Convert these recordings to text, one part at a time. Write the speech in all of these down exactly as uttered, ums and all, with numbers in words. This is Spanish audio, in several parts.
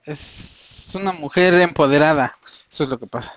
Es una mujer empoderada. Eso es lo que pasa.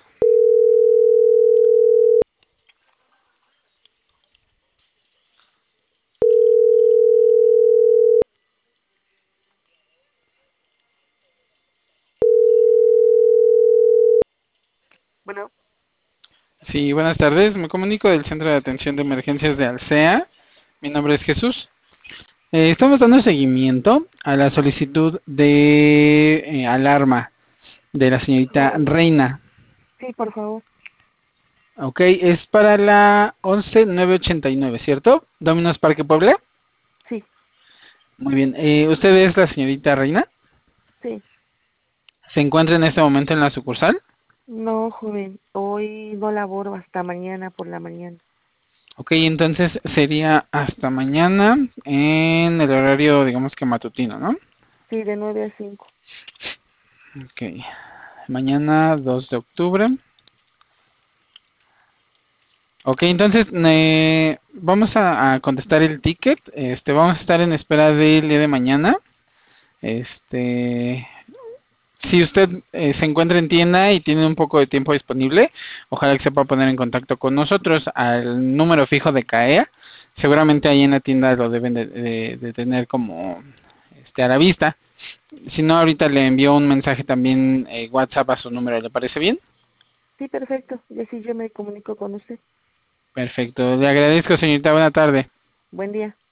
Bueno, Sí, buenas tardes. Me comunico del Centro de Atención de Emergencias de Alsea. Mi nombre es Jesús. Eh, estamos dando seguimiento a la solicitud de eh, alarma de la señorita Reina. sí, por favor. Ok, es para la once nueve ochenta y nueve, ¿cierto? Domino's Parque Puebla. Sí, Muy bien. Eh, ¿usted es la señorita Reina? sí. ¿Se encuentra en este momento en la sucursal? No, joven, hoy no laboro hasta mañana por la mañana. Ok, entonces sería hasta mañana en el horario, digamos que matutino, ¿no? Sí, de nueve a cinco. Ok, mañana dos de octubre. Ok, entonces eh, vamos a, a contestar el ticket. Este, vamos a estar en espera del día de mañana. Este, si usted eh, se encuentra en tienda y tiene un poco de tiempo disponible, ojalá que se pueda poner en contacto con nosotros al número fijo de CAEA. Seguramente ahí en la tienda lo deben de, de- de tener como este, a la vista. Si no, ahorita le envío un mensaje también eh, WhatsApp a su número. ¿Le parece bien? Sí, perfecto. Y así yo me comunico con usted. Perfecto. Le agradezco, señorita. Buena tarde. Buen día.